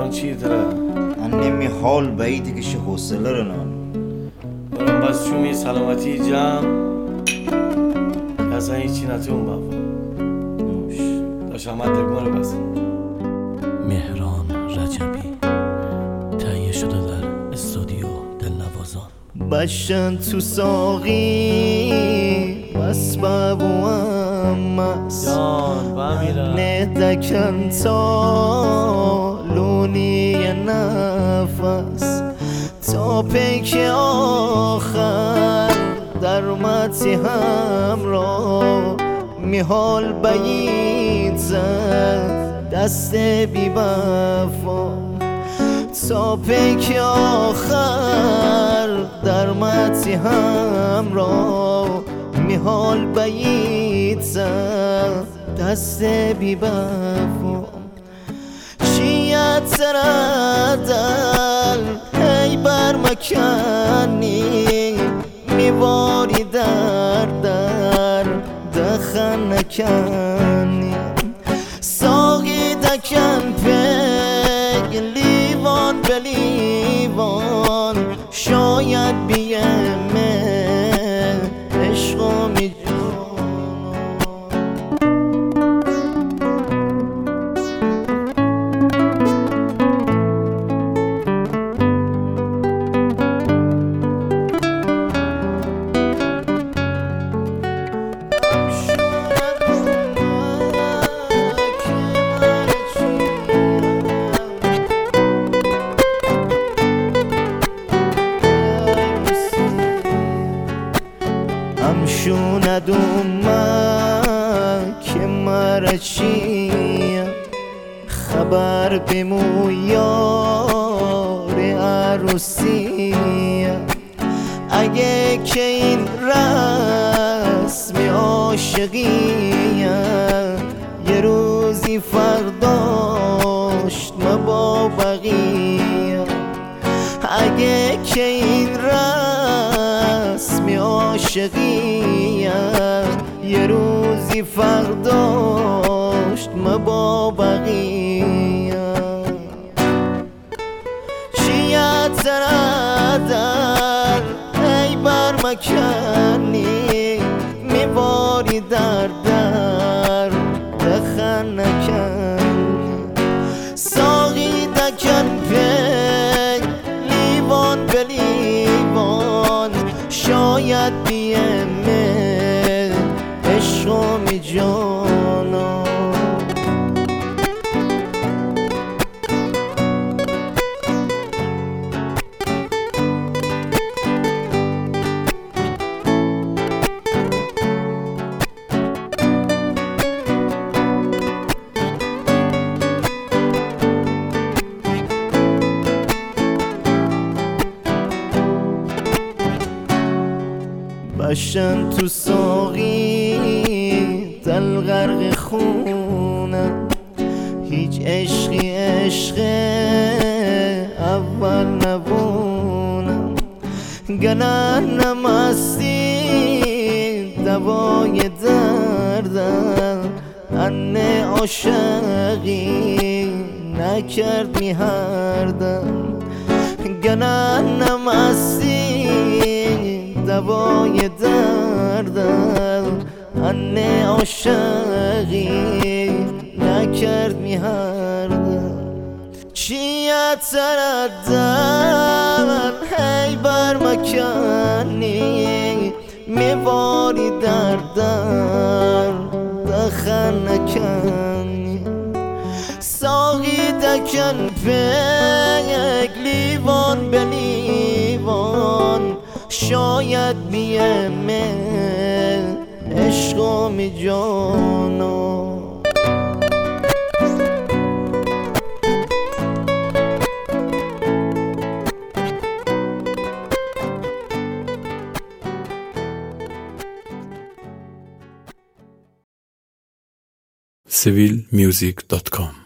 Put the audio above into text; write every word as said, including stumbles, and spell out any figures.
برام چی تره انمی حال بعیدی که شه حوصله رو نان برام بس چومی سلامتی جمع اصلا هیچی نتون بابا نوش داشت آمد دگمه رو بس. مهران رجبی تهیه شده در استودیو دلنوازان. بشن تو ساقی بس بابو امس جان بمیرم نه دکن تا لونی نفس تا پیک آخر در متی همراه میحال بعید زد دست بی وفا تا پیک آخر در متی همراه میحال بعید زد دست بی وفا چیت تردل ای بر مکنی میواری در در دخن نکنی ساقی دکن پگ لیوان به لیوان شاید بیمه عشق و می شوند اومد که مرا چیم خبر بمو یار عروسیم اگه که این رسم عاشقیم یه روزی فرداشت ما با بقیه اگه که این رسم عاشقیم یه روزی فرداشت ما با بقیه چیت تردر ای بر مکنی میباری در در دخن نکنی ساقی دکن پی لیوان به لیوان شاید بیمه عشق و می جانا بشن تو ساقی دل غرق خونم هیچ عشقی عشق اول نبونم گننم هستی دوای دردم انه عاشقی نکرد میهردم گننم هستی دوای دردم انه عاشقی نکرد میهردم چیت تردم هی بر مکنی میواری در در دخن نکنی ساقی دکن پگ لیوان به لیوان شاید بیمه عشق و می جانا سیویل میوزیک دات کام